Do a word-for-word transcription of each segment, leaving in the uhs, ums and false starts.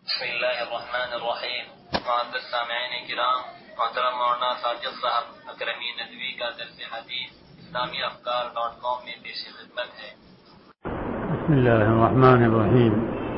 بسم اللہ الرحمن الرحیم. معزز سامعین کرام، محترم مولانا ساجد صاحب اکرمی ندوی کا درس حدیث اسلامی افکار ڈاٹ کام میں پیش خدمت ہے. بسم اللہ الرحمن الرحیم.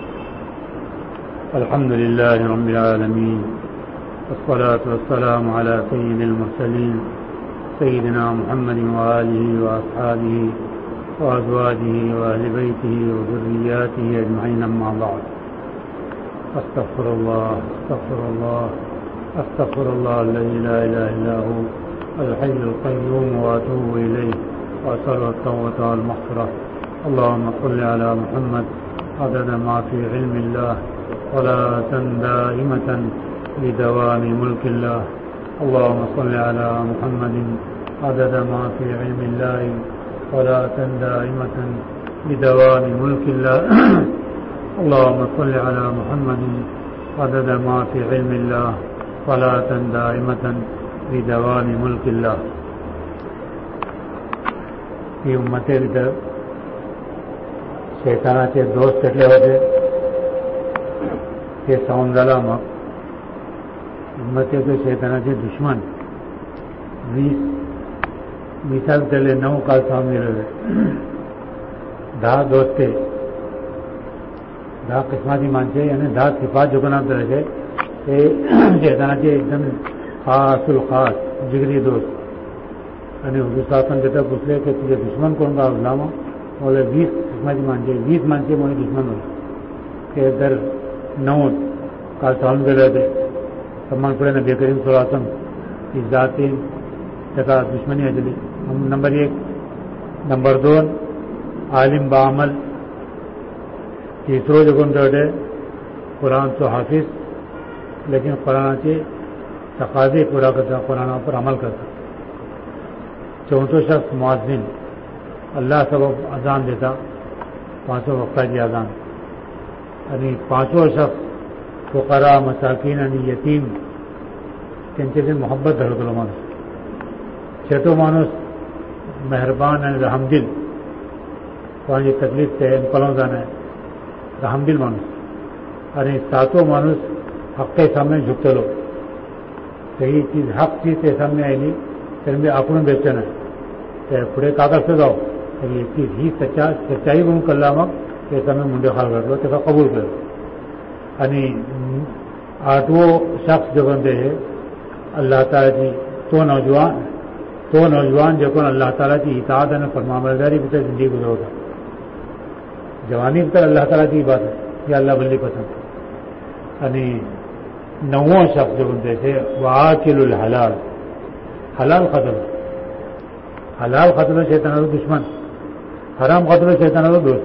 الحمد للہ رب العالمین، والصلاة والسلام علی سید المرسلین سیدنا محمد وآلہ واصحابہ وازواجہ واہل بیتہ وذریاتہ اجمعین، اما بعد. استغفر اللہ استغفر اللہ استغفر اللہ الذی لا الہ الا هو الحی القیوم واتوب الیہ واسأل التوبۃ والمغفرۃ. اللهم صل على محمد عدد ما في علم الله صلاة دائمة لدوام ملك الله. اللهم صل على محمد عدد ما في علم الله صلاة دائمة لدوام ملك الله. اللهم صل على محمد عدد ما في علم الله صلاة دائمة لدوام ملك الله. یہ امتیں ادھر شیطاناचे دوست کٹले होते ते साऊन झाला. मग उम्मतेचे शैतानाचे दुश्मन वीस वीसात गेले नऊ काल साऊन गेलेले दहा दोस्ते दहा किस्माची माणसे आणि दहा सिफात जोगनात करायचे ते शैतानाचे एकदम खास खास जिगरी दोस्त. आणि हुजूर शासन देता पुछले की तुझे दुश्मन कोण का गुलाम? बोले वीस किस्माची माणसे वीस माणसे म्हणून दुश्मन होते ते तर नऊ काल साऊन गेले होते. सन्मानपुढे नबी करीम सल्लल्लाहु अलैहि वसल्लम ही जातीन त्याचा दुश्मनी आहे. नंबर एक. नंबर दोन आलिम बामल. तीसरो जो कोणते कुरान तो हाफिज लेकिन कुरानाचे तकाजे पूरा करता, कुरानावर अमल करता. चौथो शख्स मुअज्जिन, अल्लाह सबब अजान देता, पांचों वक्ताची अजान. आणि पाचवो शख्स फुकारा मसाकीन आणि यतीम त्यांच्याशी मोहब्बत धरतो माणूस. छठो माणूस मेहरबान आणि रहमदिल, कोणाची तकलीफ ते पळून जाणं रहमदिल माणूस. आणि सातवो माणूस हक्क के सामने झुकतलो. ही चीज हक ची ते सामने आली तर मी आपण बेचन आहे ते पुढे का कसं जाऊ तर ती ही सच्चा सच्चाई म्हणून कळला. मग त्याचा मी मुंडे खाल घातलो, त्याचा कबूल केलं. आणि आठवो शख्स जो बनते है अल्लाह तालाची तो नौजवान तो नौजवान जो कोण अल्लाह तालाची इताअत आणि फरमाबरदारी भीतर जिंदगी गुजरवता. जवानी भीतर अल्लाह तालाची इबादत ही अल्लाह बल्ली पसंद. आणि नववो शख्स जो बनते है वाकिलुल हलाल, हलाल खातलो. हलाल खातलो शैतानाचो दुश्मन, हराम खातलो शैतानाचो दोस्त.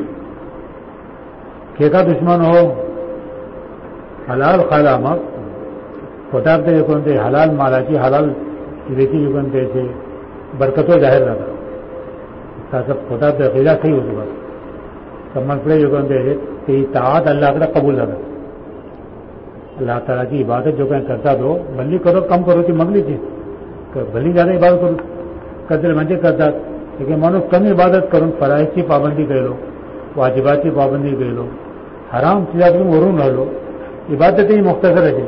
केका दुश्मन हो हलाल खाला. मग खोटार ते कोणते हलाल मालाची हलाल विवेकी जो कोणते बरकतो जाहीर जाता. त्याचा खोटार ते खिला काही होतो. बस समजकडे जो कोणते ते ताआत अल्लाहकडे कबूल जातात. अल्लाह तालाची इबादत जो काही करतात हो भली करो कम करो ती मगलीची भली ज्यादा इबादत करू करतील म्हणजे करतात. लेकिन माणूस कमी इबादत करून फराईची पाबंदी केलो, वाजिबाची पाबंदी केलो, हराम चिजातून वरून राहिलो, इबादतही मुख्तसर असेल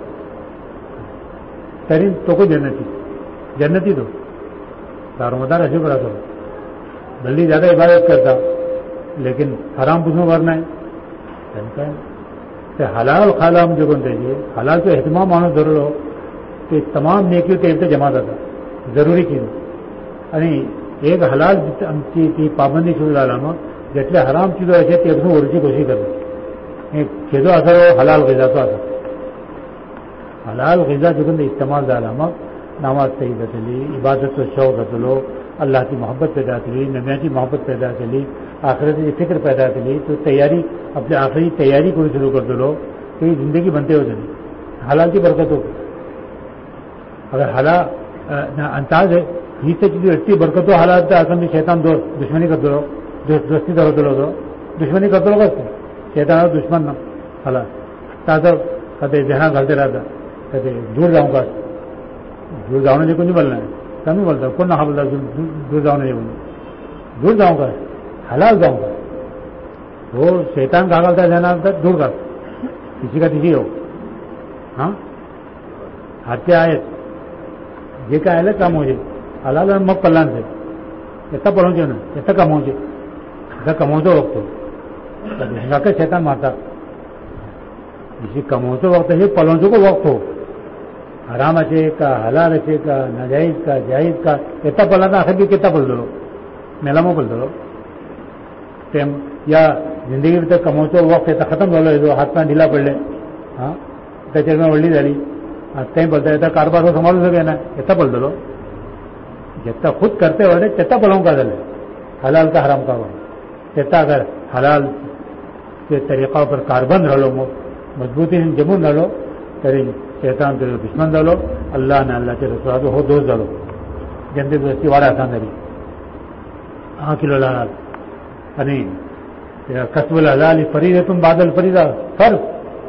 तरी तो को जन्नती जन्नती तो दारोमदार असे करा करो. भली ज्यादा इबादत करता लेकिन हराम पुसून वर नाही काय ते हलाल खालाम जो कोणते हलालचा एहतमाम माणूस धरलो ते तमाम नेकी ते जमा जातात जरुरी की. आणि एक हलाल आमची ती पाबंदी सुरू झाला मग जेटले हराम चिजो असे ते एकदम वरची कोशिश करतात. खेदो असर हलाल गिजाचो असा हलाल गिजा जो कोणते इस्तेमाल झाला मग नमाज सही जातली, इबादतचो शौक जातलो, अल्लाहची मोहब्बत पैदा जातली, नब्याची मोहब्बत पैदा जातली, आखिरतीची फिक्र पैदा जातली. तो तयारी आपली आखरी तयारी करून सुरू करतलो ती जिंदगी बनते होती. हलालची बरकत होती. अगर हला अंदाज ही त्याची व्यक्ती बरकतो हलाल तर असं मी शैतान दोस्त दुश्मनी करतो दोस्ती धरतो होतो दुश्मनी करतो कसं शैताना दुश्मन ना हला ताजं कधी ध्यानात घालते राहतात कधी दूर जाऊ का दूर जाऊ नये कोणी बोलणार कमी बोलतात कोण हा बोलतात दूर जाऊ नये म्हणून दूर जाऊ का हलाल जाऊ का हो शैतान का घालता ध्यानात दूर घाल किसी का तिची हो हां हाथे आहेत जे काय आलं कमवचे आला मग कल्याणचे एका पळवचे ना एका कमवचे आता कमवतो बघतो भिंगाकडे शेतात मारतात जिसी कमवतो वक्त हे पळवचो को वक्त हो हरामाचे का हलालाचे का नाजायज का जायज का एता पळाता आखिर कितना पळतो मेलामो पळतो ते या जिंदगी भीतर कमवतो वक्त येता खतम झालो जो हात पाय ढिला पडले हां त्याच्यामुळे वडली झाली आज काही बोलता येता कारभार हो संभाळू सके ना येता पळतो जितना खुद करते वाले तेता पळवून का झालं हलाल का हराम का हुआ तेता अगर हलाल के तरीका पर कारबंद रहो मजबूती जमून झालो तरी शैतान तुझो दुश्मन झालो अल्लाह ने अल्लाह के रसूलाचो हो दोस्त झालो जनते दोस्ती वाडा आसान जाली हा किलो हलाल आणि कसबुल हलाल फरीदातून बादल फरीदा फर्ज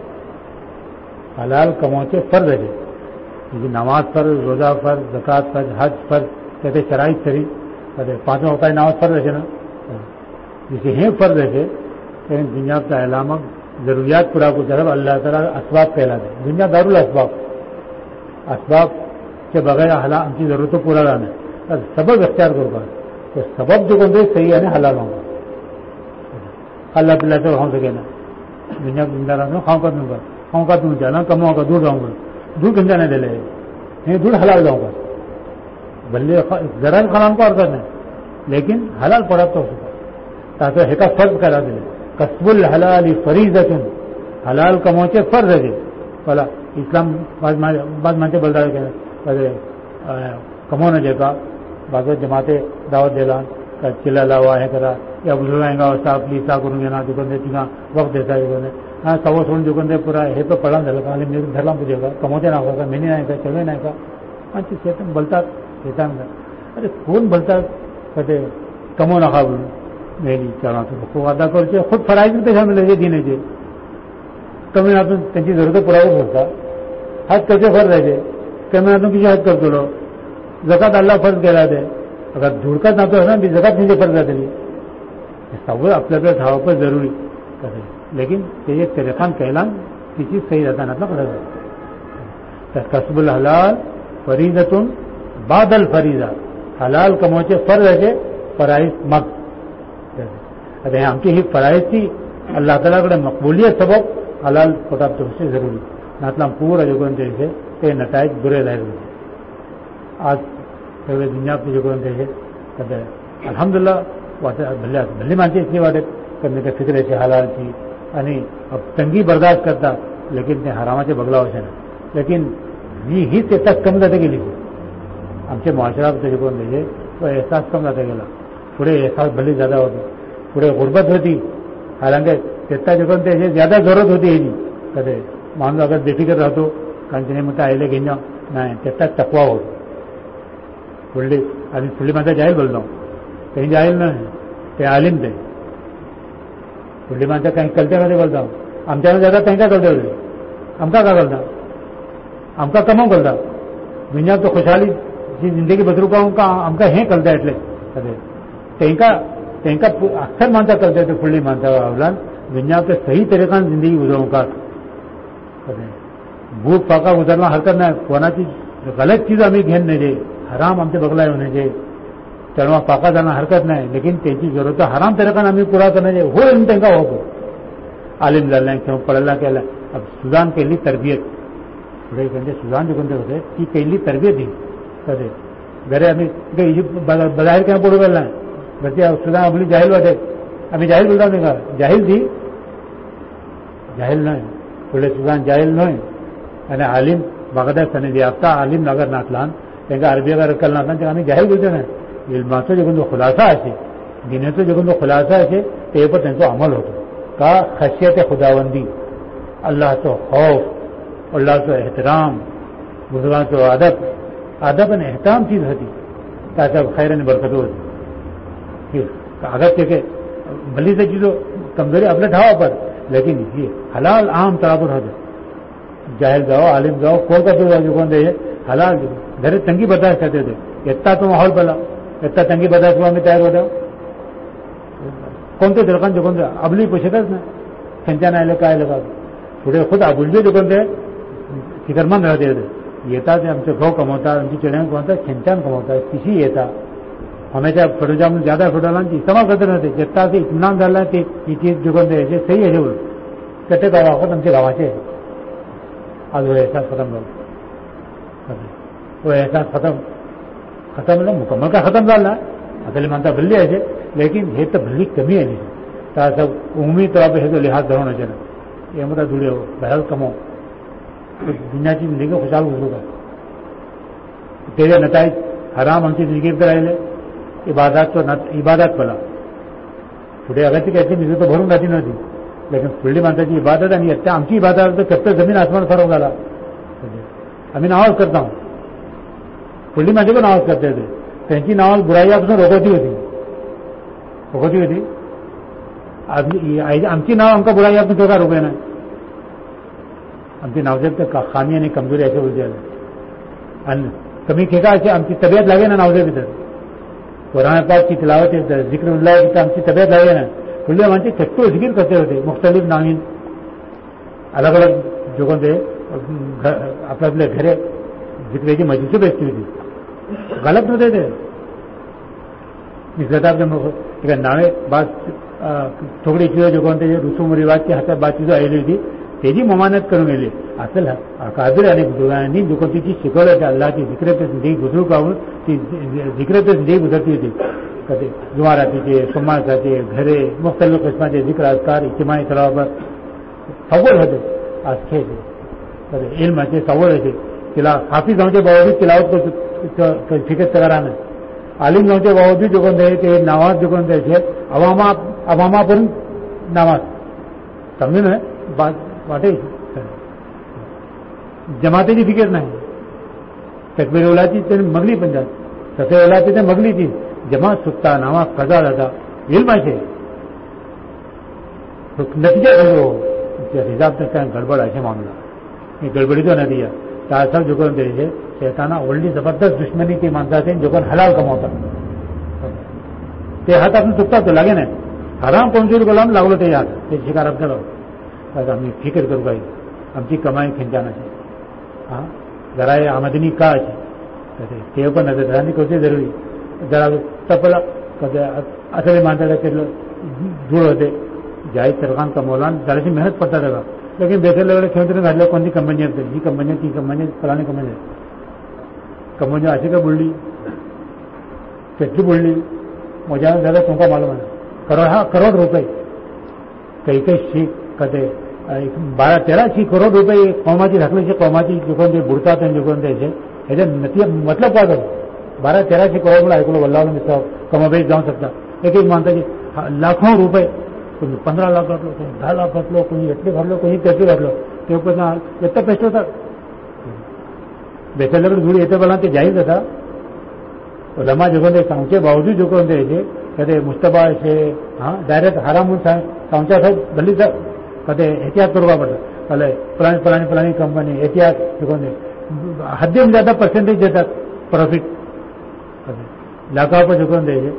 हलाल कमवचे फर्ज आहे म्हणजे नमाज फर्ज रोजा फर्ज जकात फर्ज हज फर्ज त्याचे शराइत तरी पांच वक्त नमाज फर्ज आहे ना जैसे हे फर्ज है दुनिया का अलामक जरूरियात पूरा को तरफ अल्लाह ताला असबाब कहलाते हैं दुनिया दारुल असबाब असबाब के बगैर हला आमची जरूरत पूरा जाना सबब अख्तियार करूँगा तो सबब जो बंदे सही है ना हलाल होगा अल्लाह पिल्ला तो हो सके ना दुनिया जिंदा रहूँगा खाऊँ का दूंगा खाऊँ का दूँ जाना कमाऊँगा दूर रहूँगा दूर गंजा नहीं दिले नहीं दूर हलाल जाऊँगा भले जरा खराम को अर्थ नहीं लेकिन हलाल पड़ा तो ताकि हेका फर्ज करा दिले कसबुल हलाली फरीजतुन हलाल कमवचे फर्ज आहे मला इस्लाम बाद मानते बोलता है कमवणं जे का बाजू जमाते दावत दिला का चिल्ला लावा हे करा या बुजुर्गांगा अवस्था आपली सा करून घेणार दुकान तिला वक्त देता दुकान हा सव्वा सोडून दुकान पुरा हे तो पडला झालं का मी धरला तुझे का कमवते ना का मेनी नाही का चलवे नाही का आणि शेतन बोलतात शेतान अरे कोण बोलतात का ते कमवू नका म्हणून मेली चला तो वादा करते खुद फरायचं त्याच्या मिळाले दिनेचे कमी नातून त्यांची जरूरत पुरावत होता हज कसे फर्ज आहे कमी नातून किती हज करतो जकात अल्लाह फर्ज केला ते अगर धुडकत नातो ना मी जकात म्हणजे फर्ज जातली सगळं आपल्याकडे धावपं जरुरी करे लेकिन ते एक तरीकान कैलान किसी सही जाताना फरज तर कसबुल हलाल फरीजतून बादल फरीजा हलाल कमवचे फर्ज आहे फराईज मग आता आमची ही फरायची अल्लाह तालाकडे मकबूलियत सबब हलाल पोटात तुमचे जरुरी नातला पूरा जोगन त्याचे ते नटायज बुरे जाहीर होते आज सगळे दुनिया जोगन त्याचे तर अल्हम्दुलिल्लाह वाटत भल्ल्या भल्ली माणसे इतकी वाटत कमी त्या फिक्रेची हलालची आणि तंगी बर्दाश्त करता लेकिन ते हरामाचे बगला वशे ना लेकिन ही हीच एहसास कमी जाते गेली आमचे मुआशरात जोगन त्याचे तो एहसास कम जाता गेला पुढे एहसास भली ज्यादा होतो पुढे गुर्बत होती हालांकि तेता जोगन त्याची ज्यादा जरूरत होती ह्याची कधी माणूस अगर बेफिकर राहतो कारण तिने मग आयले घेणं नाही तेता तकवा होतो फुडली आणि फुडली माणसं जाहीर बोलतो काही जाहीर नाही ते आलिम ते फुडली माणसं काही कलत्यामध्ये बोलता आमच्याकडे ज्यादा त्यांना कळते होते आमका का कळता आमका कमाव कळता दुनिया तो खुशाली जी जिंदगी बदरू पाहून का आमका हे कळता एटले कधी त्यांका त्यांका अक्सर मानता करते थे फुल्ली मानता अवलान दुनिया के सही तरीका जिंदगी गुजरू का भूख पाका गुजरना हरकत नाही कोणाची गलत चीज आम्ही घेन नाही जे हराम आमचे बगला होणे जे चढवा पाका जाणं हरकत नाही लेकिन त्याची जरूरत हराम तरीका आम्ही पुरा करणे हो त्यांना होतो आलिम झाला किंवा पळायला केला सुजान केली तरबियत पुढे म्हणजे सुजान जे कोणते होते ती केली तरबियत ही कधी घरे आम्ही बाहेर काय पडू गेला नाही बच्चे सुधा आपली जाहिल वाटे आम्ही जाहिल बोलता नाही का जाहिल थी जाहिल नाही पुढे सुधान जाहिल नाही आणि आलिम बागायत सने जे आता आलिम नगर नातलान त्यांना अरबी अगर कल नातलान आम्ही जाहिल बोलतो नाही इल्माचो जे कोणतो खुलासा असे दिनेचो जे कोणतो खुलासा असे ते पण त्यांचा अमल होतो का खशियत खुदावंदी अल्लाहचो खौफ अल्लाहचो एहतराम बुजुर्गांचो अदब अदब आणि एहतराम चीज होती त्याच्या खैर आणि बरकत होती अगत्य के भली से चीजों कमजोरी अपने ठावा पर लेकिन ये हलाल आम तरापुर होते जाहिल जाओ आलिम जाओ कोल का तो कौन दे हलाल घरे तंगी बर्दाश्त करते थे इतना तो माहौल बला इतना तंगी बर्दाश्त हुआ में तयार होता कोणते दरकान जो कोणते अबली पोषकच ना त्यांच्या नाही काय लगा पुढे खुद आबुलजे जो कोणते फिकरमंद राहते येतात आमचे घाव कमवतात आमची चिड्या कमवतात खिंचान कमवतात किसी येतात हमेशा फटोजा ज्यादा फटोला इस्तेमाल करते रहते जितना से इत्मीनान झाला ते ही चीज जो कोणते सही आहे बोल कट्टे गाव आहोत आमचे गावाचे आज वो एहसास खत्म हो वो एहसास खत्म खत्म मतलब मुकम्मल का खत्म झाला आता मानता भल्ली आहे लेकिन हे तर भल्ली कमी आहे तर असं उम्मीद तौर पर हे तो लिहाज धरवणं चाहिए ये मतलब जुड़े हो बहल कमो तो दुनिया की जिंदगी खुशहाल गुजरू का तेरे नताइज हराम आमची जिंदगी पर राहिले इबादत तो इबादत पला पुढे अगत्य कहते निधी तो भरून राहती नव्हती लेकिन पुढली माणसाची इबादत आणि त्या आमची इबादत तर कत्तर जमीन आसमान फरक झाला आम्ही नावाज करता पुढली माणसे पण नावाज करता येते त्यांची नावाज बुराईपासून रोखवती होती रोखवती होती आमची नाव आमका बुराईपासून तो का रोखे नाही आमची नावजेब तर खामी आणि कमजोरी असे बोलते आणि कमी खेका अशी आमची तब्येत लागे ना नावजेब तर कुरान पाक की तिलावत जिक्र उल्लाह की आमची तब्येत लागे ना खुले माणसे कट्टू जिक्र करते होते मुख्तलिफ नावीन अलग अलग जो कोणते आपल्या आपल्या घरे जिक्रेची मजिशी बेचती होती गलत नव्हते ते निसर्गात नावे बात थोडी चीज जो कोणते रुसूम रिवाजची हातात बात चीज आलेली होती त्याची ममानत करून गेली असेल कादर आणि बुजुर्गांनी जो कोणती ती शिकवलं त्या अल्लाची जिक्रेत जिंदगी गुजरू काढून ती जिक्रेत जिंदगी गुजरती होती कधी जुमारातीचे सोमवारचे घरे मुख्तलिफ किस्माचे जिक्र अजकार इज्तिमाई तलावावर सवड होते आज खेळ कधी इल्माचे सवड होते तिला हाफिज जाऊनच्या बावजूद तिलावत फिकत करानं आलिम जाऊनच्या बावजूद जो कोणते ते नावाज जो कोणते अवामा अवामापर्यंत नावाज समजून बात वाटे जमातेची फिकीर नाही तकबीर ओलाची ते मगली पंजाब तसे ओलाची ते मगली ती जमात सुटता नावा कजा जाता इल्माचे नतीजा हो हिसाब तक गडबड असे मामला मी गडबडी तो नदी आहे त्याचा जो कोण द्यायचे शेताना ओल्डी जबरदस्त दुश्मनी ती माणसाचे जो कोण हलाल कमावतात ते हात आपण चुकतात तो लागे नाही हराम पंचवीस गुलाम लागलो ते यात ते शिकार केलं आज आम्ही फिकर करू काही आमची कमाई खिंचानाची हां जरा आमदनी का अशी ते पण नजर कसे जरुरी जरा तपला कधी असले माणसाला केलं धूळ होते जाहीर सरकार कमवला जराशी मेहनत पडतात का लेकिन बेसरल्या वेळेला खेळून घातल्या कोणती कंपनी असते ही कंपनी ती कंपनी फलाणी कंपनी कंपनी अशी का बुडली કેટલી बुडली मजा झाला तुमका मालूम आहे करोड हा करोड रुपये काही काही शीख कधी बारा तेराशे करोड रुपये कौमाची झाकलीचे कौमाची जिकोण ते बुडतात आणि जिकोण द्यायचे ह्याच्या नती मतलब काय करतो बारा तेराशे करोड मला ऐकलं वल्लावलं मिसळ कमाबेत जाऊ शकता एक एक माणसाची लाखो रुपये कोणी पंधरा लाख घातलो कोणी दहा लाख घातलो कोणी एटली भरलो कोणी तेटली भरलो ते पण येतं पैसे होतात बेसरल्याकडे जुडी येते बोला ते जाहीर होता लमा जिकोण ते सांगचे बावजूद जिकोण द्यायचे कधी मुस्तफा असे हां डायरेक्ट हारा म्हणून सांग सांगच्या साहेब भली कधी एहतियात करवा पडतं भले फलाणी फलाणी फलाणी कंपनी एहतियात जिकोण हद्दीहून ज्यादा पर्सेंटेज देतात प्रॉफिट लाखा पर जिकोण द्यायचे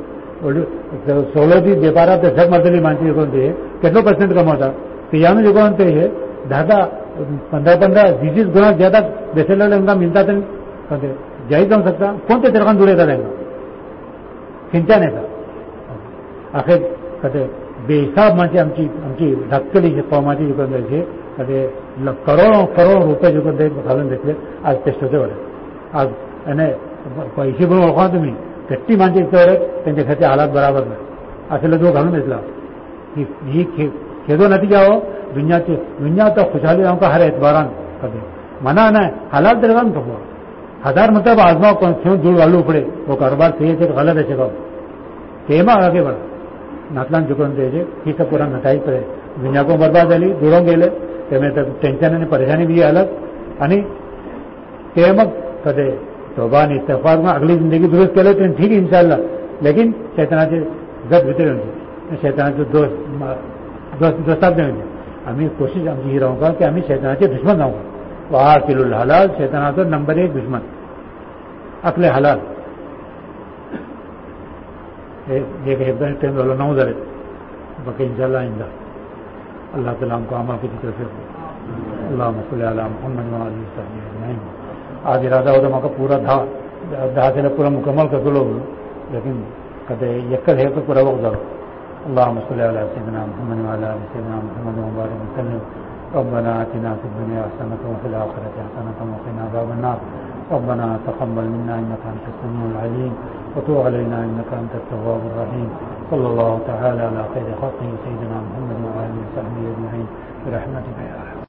सोळाची व्यापारात झक मारलेली माणसं जिकोण ते કેટલો पर्सेंट कमावतात त्यानं जिकोण ते हे दहा दहा पंधरा पंधरा वीस वीस गुणा ज्यादा बेसरलेल्या त्यांना मिळतात कधी जाहीर जाऊ शकता कोणते सरकार जुळे येतात त्यांना खिंचान येतात अखेर कधी बेहिसाब म्हणजे आमची आमची धक्कली फॉर्माची जिकोण द्यायचे कधी करोड करोड रुपये जिकोण ते घालून घेतले आज टेस्ट होते बरं आज आणि पैसे पण ओळखा तुम्ही कट्टी माणसे इतकं त्यांच्या घरचे हालात बराबर नाही असं जो घालून घेतला ही ही खेदो नतीजा हो दुनियाची दुनिया तो खुशहाली आमका हर एतबारान कधी मना नाही हालात तर का खबर हजार मतलब आजमाव क्यों जुड़ वालू पड़े वो कारोबार सही है गलत है चेक तेमा आगे बढ़ा नातलान चुकून द्यायचे ही सब पुरा नटाई पडे दुनिया को बर्बाद झाली दुरून गेले त्यामुळे तर टेन्शन आणि परेशानी भी अलग आणि ते मग कधी तोबा आणि इस्तफार मग अगली जिंदगी दुरुस्त केलं तर ठीक इंशाल्लाह लेकिन शैतानाचे जग भितर होते शैतानाचे दोस्त दोस्त दोस्ताब होते आम्ही कोशिश आमची ही राहू का की आम्ही शैतानाचे दुश्मन राहू का वाह किलुल हलाल शैतानाचा नंबर एक दुश्मन अकले हलाल एक एकदम टाइम झालं नऊ झाले बाकी इंशाल्लाह इंदा अल्लाह ताला हमको अमल की तरफ से اللهم صل علی محمد وعلى آله وصحبه اجمعین. آج ارادہ ہوتا کا پورا دھا دھا سے پورا مکمل کر لو لیکن کہتے یک ہے تو پورا وقت دو. اللهم صل علی سیدنا محمد وعلى آله سیدنا محمد وبارک وسلم. ربنا آتنا في الدنيا حسنة وفي الآخرة حسنة وقنا عذاب النار. ربنا تقبل منا إنك أنت السميع العليم وتب علينا إنك أنت التواب الرحيم. صلى الله تعالى على خير خلقه سيدنا محمد وعلى آله وصحبه أجمعين برحمتك يا أرحم.